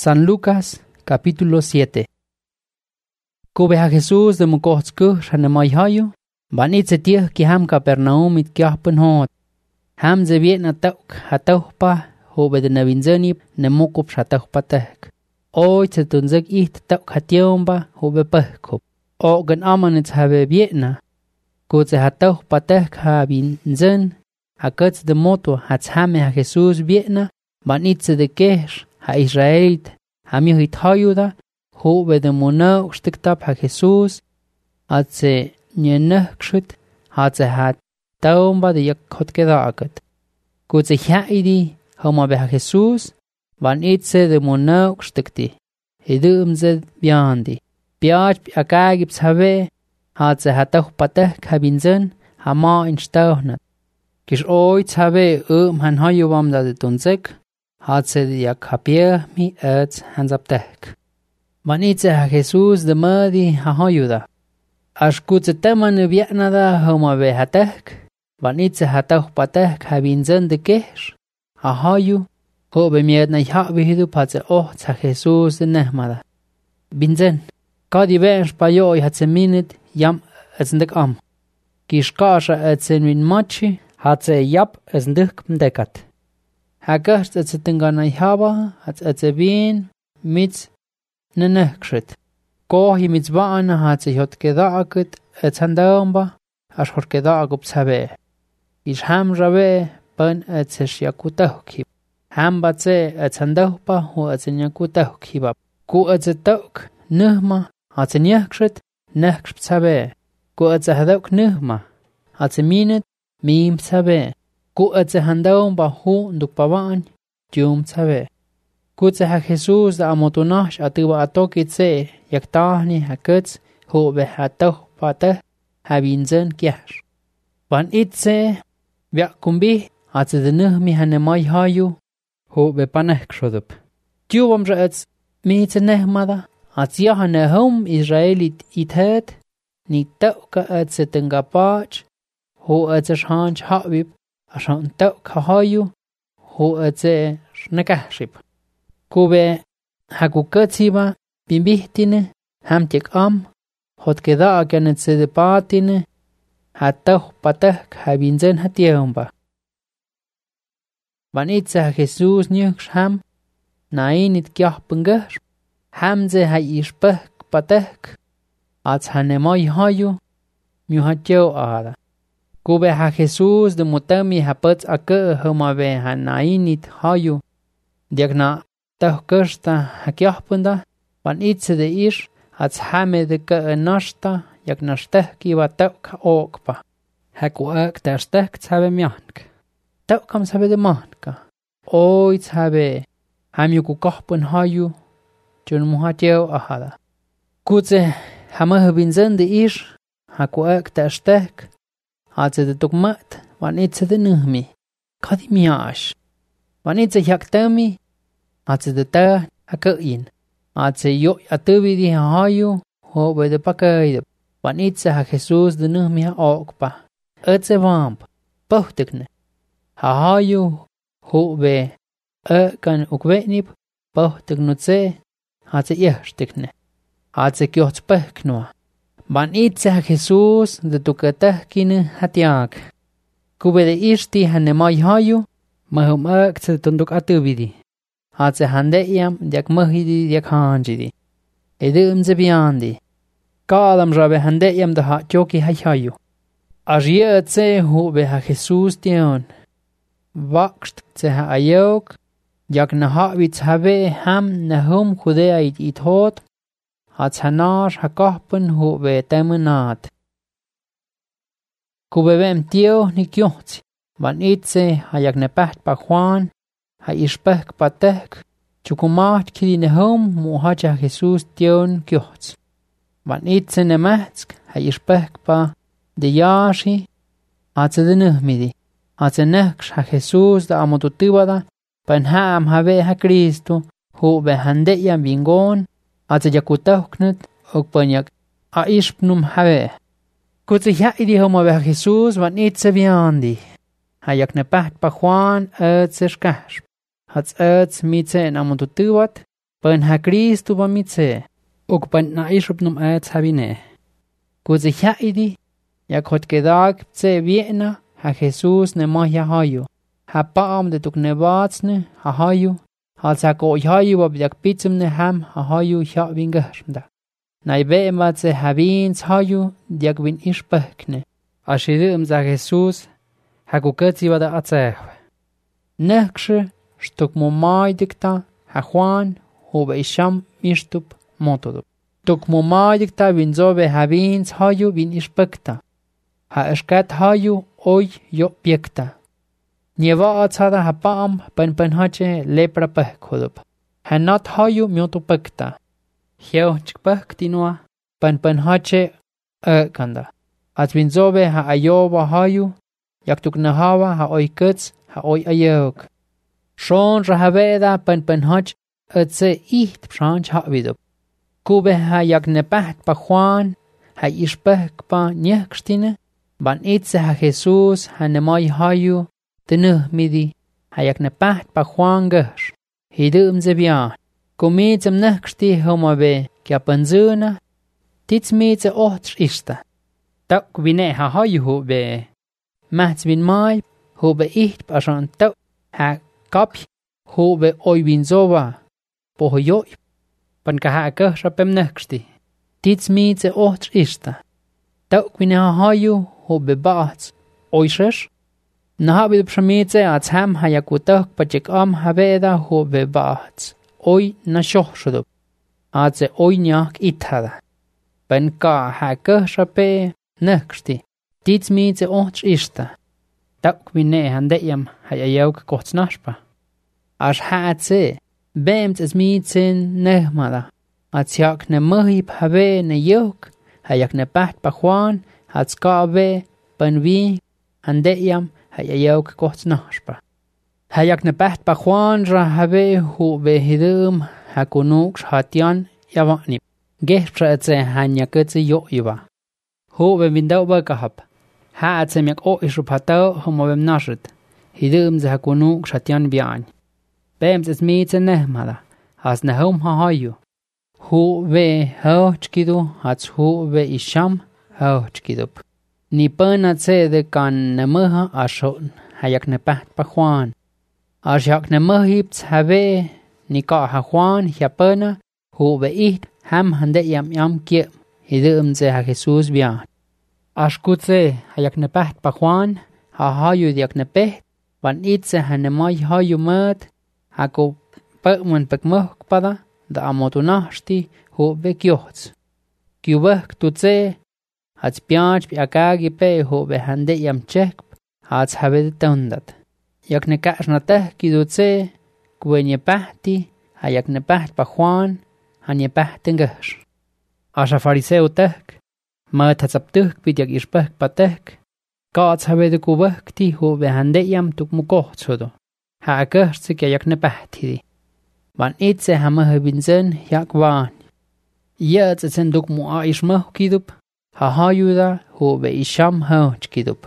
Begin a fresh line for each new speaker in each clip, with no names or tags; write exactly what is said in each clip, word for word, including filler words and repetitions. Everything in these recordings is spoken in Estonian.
San Lucas, capítulo siete. Kubeha Jesús de mukohtskuh shanemayhayu, banitze tieh ki ham Capernaum it kiahpen hot. Ham ze viet na tauk hataupa, hobe de navinzeni ne mukup shataupa tek. Oi ze tunzek it tauk hatiomba, hobe pehkup. O gen amanitz habe vietna. Kutze hataupa tek ha vinzen, hakutz de moto hats hame ha Jesús vietna, banitze de kesh, ha Israelit, ha mi hit hayuda, hobe de monau stiktab ha Jesús, hat ze nyenekshut, hat ze hat taumba de yak hot kedaket. Gut ze haidi, homa be ha Jesús, banitze de monau stikti. Hidum ze biandi. Biaj akagips have, hat ze hatauch pateh kabinzen, ha ma in stauhnat. Kish oits have um han hayuwam da de tunzek, hat ze de yak hapier mi erz hansabtek. Banitze ha Jesús de madi ha hayuda. As kutze teman vietnada homa be hatek, banitze hatauch patek ha binzen de kesh, ha hayu, hobe mied na ha vihidu patze oh ha Jesús de nehmada. Binzen, kadi vensh payo hat ze minit yam etzendek am. Kish kasha etzen win machi, hat ze yap etzendek mdekat. Ha gerst etze tengana haba, hat etze bin mitz nenekshit. Kohi mitzvana hat sich hot kedaket et handaumba as hot kedagup sabe. Is ham rabe pan et seshiakutahki. Ham batse et handaupa ho et nyakutahki bab. Ku et tok nehma hat nyakshit neksh sabe. Ku et hadok nehma hat minet mim sabe. Ku et handaumba ho ndupavan jum sabe. Kutze ha Jesús da amotunash atuba atokitse yaktahni hakutz hobe hatoh pateh habinzen kiash. Van itse vyakumbi atze de nehmi hanemai hayu hobe paneh kshodup. Tjubam raetz mitze nehmada atze yahane hom Israelit ithet ni tauka atze tengapach ho atze shanch habib ashan tauka hayu ho atze shnekashib. Kube hakukatsiba bimbihtine hamtek am hot keda aganet se de patine hatauh patah habinzen hatiomba. Vanitza Jesús nyuks ham nainit kyahpungash hamze ha ishpeh patah ats hanemai hayu muhatyo ada. Kube ha Jesús de mutami hapats ake homabe ha nainit hayu diagna tah kersta hakiahpunda van itse de ish ats hame de ke nashta yak nashteh ki wa tauk okpa haku ak der stek tsabe myank tauk kam sabe de manka oi tsabe ham yuku kahpun hayu jun muhatyo ahada kutze hama habinzen de ish haku ak der stek ats de tukmat van itse de nuhmi kadi miash van itse yaktami atze de ta hakain atze yo atubidi hayu hobe de pakai vanitze ha Jesús de nuhmi ha okpa atze vamp pohtekne hayu hobe a kan ukvenip pohteknutze atze yehstekne atze kyots peknua vanitze ha Jesús de tukatahkine hatiak kube de ishti hanemai hayu mahum akze tunduk atubidi Hatze handeyam diak mahidi diak hanjidi. Edum ze biandi. Kalam rabe handeyam da ha choki hayayu. Ajie tse hobe ha Jesús tion. Vakst tse ha ayok. Jak na ha wits habe ham na hum kudea it it hot. Hatz hanash ha kahpen hobe temenat. Kubevem tio ni kyotzi. Van itse ha jak ne paht pa Juan. Ha ishpek patek, chukumat kidine hom mu haja Jesús tion kyots. Van itse ne metsk, ha ishpek pa de yashi, atze de nuhmidi, atze neksh ha Jesús da amotutibada, pan ham have ha Kristo, hu be handeya bingon, atze yakutahknut, ok panyak a ishpnum have. Kutze haidi homa be Jesús van itse biandi, ha yak ne paht pa Juan atze shkash. Hats erz mitze en amontutuat, Pen ha Cristo ba mitse. Uk pen na ishrup num ads habine. Kuzi haidi. Jak hot kedag pse viena ha Jesus ne mahya hayu. Ha paam de tuk ne vatsne ha hayu. Ha sa ko hayu ba byak pitsum ne ham ha hayu ha vingermda. Nai be matse ha vins hayu diak vin ishpekne. Ashidum za Jesus ha kuketsi va da atseh. Nekshe stuk mo mai dikta ha Juan hobe isham mishtup motodup. Tuk mo mai dikta vinzobe ha vins hayu vin ishpekta. Ha eskat hayu oy yo piekta. Nieva atsada ha paam pen pen hache lepra pehkodup. Ha not hayu myoto pekta. Hieu chikpekti noa pen pen hache ekanda. At vinzobe ha ayoba hayu yak tuk nahawa ha oy kets ha oy ayok. Shon rahaveda pen pen hach etse iht pshanch ha vidup. Kube ha yak nepaht pa Juan ha ishpek pa nyekstine. Ban itse ha Jesus ha nemai hayu tenuh midi ha yak nepaht pa Juan gesh. Hidum zebian. Kumitsem neksti homabe kya penzuna. Tits mitse ohtr ishta. Tak vine ha hayu hobe. Mats vin mai hobe iht pashan tak ha kapi hobe oy vin zova. Poho yoy. Pan ka ha gesh rapem neksti. Tits mitse ohtr ishta. Tak vine ha hayu hobe baats oyshesh. Nahabid pshamitse ats ham ha yakutak pachik am habeda hobe baats. Oy na shohshudup. Atse oy nyak ithada. Pen ka ha geshape neksti. Tits mitse ohtr ishta. Tak vine handeyam ha yayauk kotsnashpa. Ash ha atse bemt es mitsen nehmada. Ats yak ne mahib habe ne yok. Ha yak ne paht pa Juan. Ats ka be pen vi handeyam ha yayauk kotsnashpa. Hayak ne paht pa Juan ra habe hu be hidum ha kunuk hatian yavani. Gehpra etze hanya ketze yo iwa. Hu be vindau ba kahap. Ha atze myak o ishup hatau homo bem nashit. Hidum ze ha kunuk hatian bian. Bems es mitze nehmada. Has ne hom ha hayu. Hu be ho chkidu hats hu be isham ho chkidup. Ni pen atze de kan nemaha ashon. Hayak ne paht pa Juan. As yak ne mahibts have ni ka ha Juan hiapena hu be it ham hande yam yam kie hidum ze ha Jesus bian. As kutze hayak ne paht pa Juan ha hayu yak ne peh van itse ha ne mai hayu mat ha ko pekman pekmoh pada da amotunashti hu be kiots. Kiubek tutze hats pianch pi akagi pe hu be hande yam chek hats have de tondat. Yak ne kash na teh kidutse kwenye pahti ha yak ne paht pa Juan ha nye pahten gesh. Asha fariseu tek mat hatsap tuk pit yak ishpek pa tek kaats habe de kubekti hu be handeyam tuk mukohtsudo ha gesh tse kya yak ne pahti di. Van itse ha mahe binzen yak van. Yet etsen duk mu a ishmah kidup ha hayuda hu be isham hauch kidup.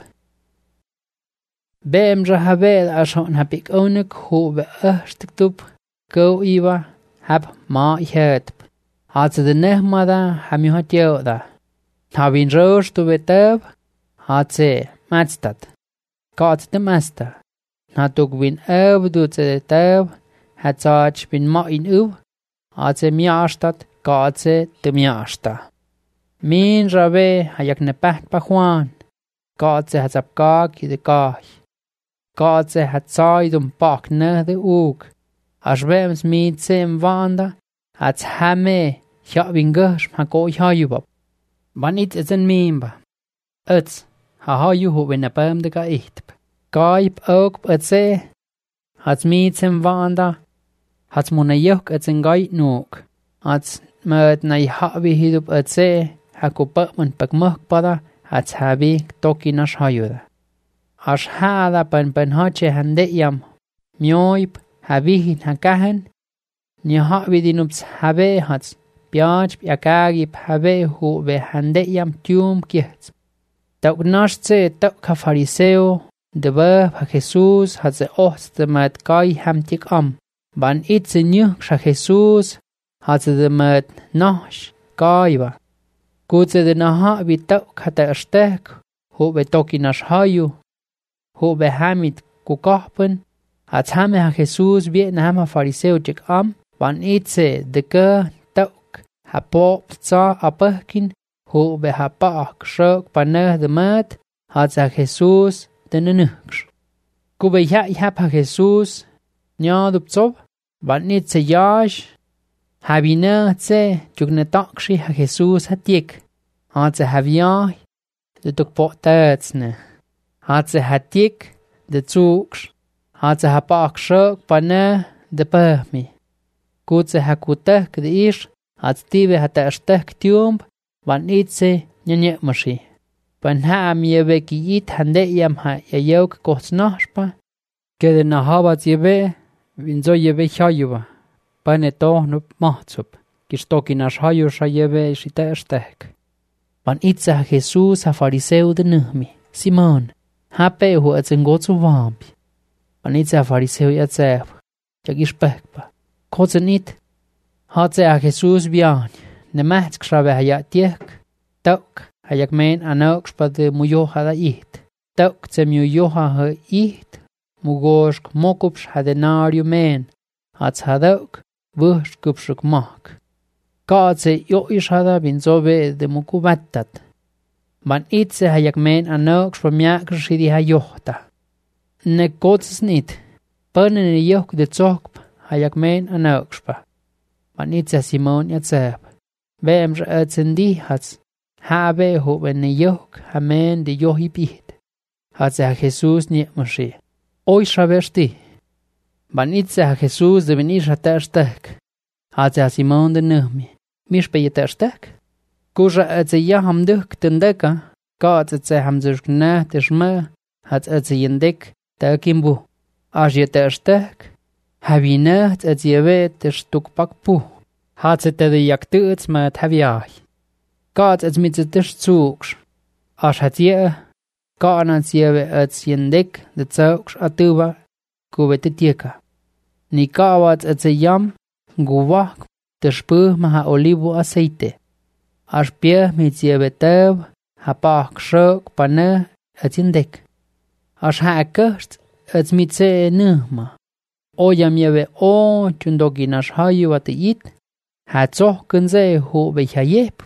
Bem rahabed ashon hapik onik hu be ashtiktup go iwa hab ma ihetp. Hatse de nehmada hami hatyoda. Havin rosh tu betab hatse matstat. Kat de masta. Natuk win ev du tse de tab hatsach bin ma in uv hatse miashtat katse de miashta. Min rabe hayak ne paht pa Juan. Katse hatsap kak i de kak. Katse hat saidum pak ne de ug. As bems mit sem vanda hats hame ja wingesh ha go hayubab. Ban it is en mimba. Ets ha hayu hu wenn a bam de ga ihtp. Gaib ook etse hats mit sem vanda hats mona yok ets en gai nuk. Hats met nay havi hidup etse ha ko pakman pakmak pada hats havi toki nash hayuda. As hada pen pen hache handeyam mioip havihin hakahen ni havidinups have hats piach piakagi have hu be handeyam tium kiets. Tok nashtse tok ka fariseo de ba Jesus hat ze ost met kai hamtik am. Ban itse nyu sha Jesus hat ze de met nash kaiva. Kutse de naha vi tauk hat er stek, ho be toki nash hayu, ho be hamit kukahpen, hat hame ha Jesus wie na hama fariseu jek am, van itse de ke tauk, ha pop tsa apahkin, ho be ha paak shok paneh de met, hat ha Jesus de nenuksh. Kube ja hap ha Jesus, nya dup tsob, van itse yash, Habine tse juk ne takshi ha Jesus hatik. Hat ze haviai de tuk potatsne. Hat ze hatik de tsuks. Hat ze hapak shok pane de pahmi. Gut ze hakutek de ish. Hat stive hat er stek tiumb. Van itse nyenye mashi. Van ha mieve ki it hande yam ha yayok kohts nashpa. Kede na habat yeve vinzo yeve chayuva. Pane to nup mahtsup, kistoki nash hayu shayeve shita estek. Van itse ha Jesus ha fariseu de nuhmi, Simon, ha pehu et zengotsu vampi. Van itse ha fariseu yatseb, jak ispekpa. Kotsen it, ha tse ha Jesus bian, ne mahtsk shrabe ha yatiek, tauk ha jak men anok shpa de muyoha da it. Tauk tse muyoha ha it, mugoshk mokups ha denariu men, hats ha dauk, Vush kupshuk mak. Kaatse yo ishada binzobe de mukubatat. Van itse hayak men anoks from yakshi di hayohta. Ne kots nit. Panen ne yok de zokp hayak men anokspa. Van itse Simon yatseb. Vem etsendi hats. Habe ho ben ne yok hamen de yohi bit. Hats ha Jesus ni moshi. Oi shavesti. Van itse ha Jesus de venish ha terstek. Hat ha Simon de nuhmi. Mish pe je terstek? Kuja etze ja ham duk tendeka. Kaat etze ham zushk na teshma. Hat etze yendik te kimbu. As je terstek. Havi naht etze jewe testuk pakpu. Hat ze te de jakte ets met haviai. Kaat etze mit ze tesh zuks. As hat je. Kaan at jewe etze yendik de zuks atuba. Kube te tieka. Ni kawat etze yam, guvak, te spuh ma ha olivo aceite. As pie mit ziebetev, ha pak shok pane et yendek. As ha akust et mit ze numa. O yam yeve o chundoki nash hayu at it, ha zohken ze ho bech ha yep.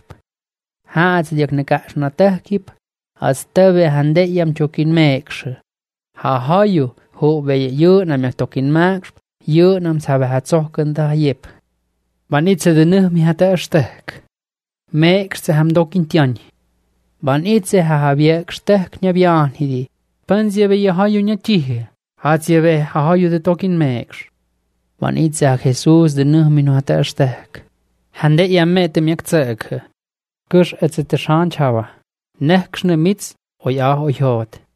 Ha ze yak nekash na tehkip, as teve hande yam chokin meksh. Ha hayu, ho be yu nam yak tokin meksh, yu nam sabe ha zohken da yep. Van itse de nuhmi ha te estek. Meksh ze ham dokin tiani. Van itse ha ha viek stek nya vian hidi. Pan zjeve je hayu nya tihe. Ha zjeve ha hayu de tokin meksh. Van itse ha Jesus de nuhmi no ha te estek. Hande ja metem jak zek. Kush etze te shan chava. Nechkshne mitz o ja o jod.